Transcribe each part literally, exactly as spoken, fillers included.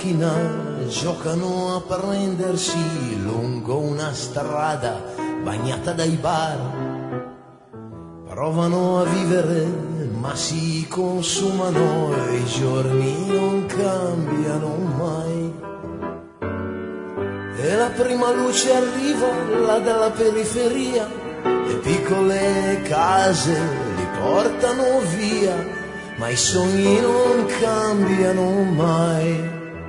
macchina giocano a prendersi lungo una strada bagnata dai bar. Provano a vivere ma si consumano e i giorni non cambiano mai. E la prima luce arriva là dalla periferia, le piccole case li portano via, ma i sogni non cambiano mai.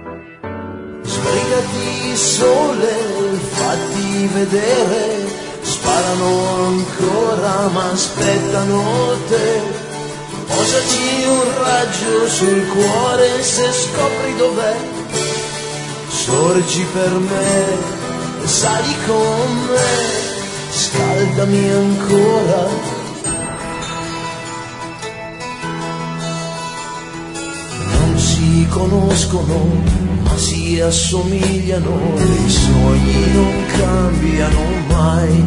Sbrigati sole, fatti vedere, sparano ancora ma aspettano te. Posaci un raggio sul cuore se scopri dov'è. Sorgi per me, sali con me, scaldami ancora. Non si conoscono ma si assomigliano, i sogni non cambiano mai.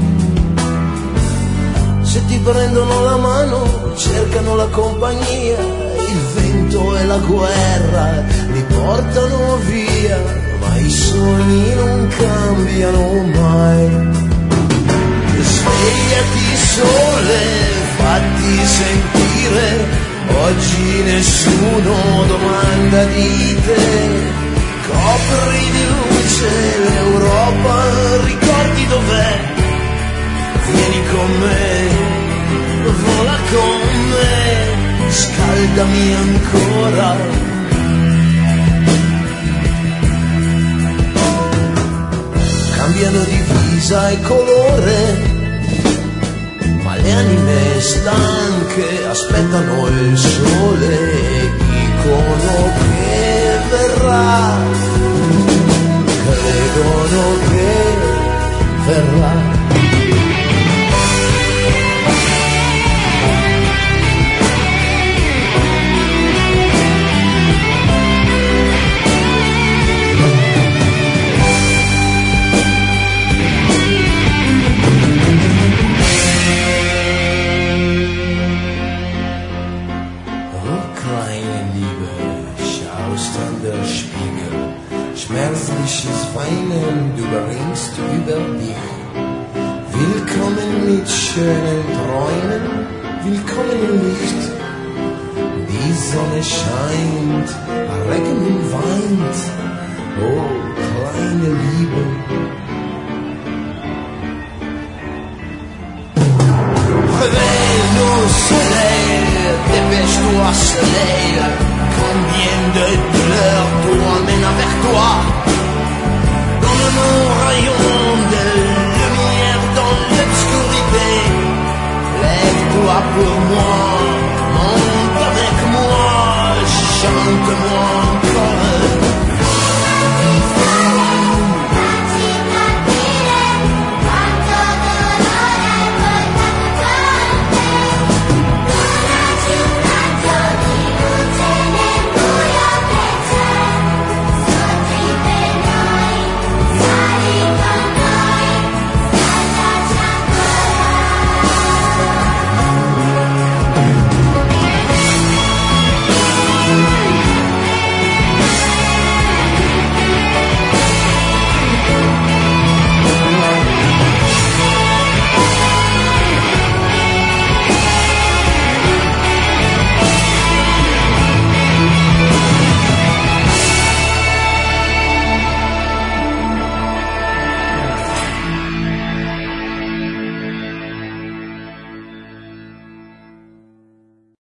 Se ti prendono la mano cercano la compagnia, il vento e la guerra li portano via, ma i sogni non cambiano mai. Svegliati sole, fatti sentire, oggi nessuno domanda di te. Copri di luce l'Europa, ricordi dov'è? Vieni con me, vola con me, scaldami ancora. Cambiano divisa e colore, ma le anime stanche aspettano il sole e dicono che verrà, credono che verrà. Schmerzliches Weinen, du bringst über dich. Willkommen mit schönen Träumen, willkommen im Licht. Die Sonne scheint, Regen weint, oh kleine Liebe. Réveille-nous soleil, dépêche-toi soleil. Combien de douleurs t'emmènent vers toi, dans le long rayon de lumière, dans l'obscurité. Lève-toi pour moi.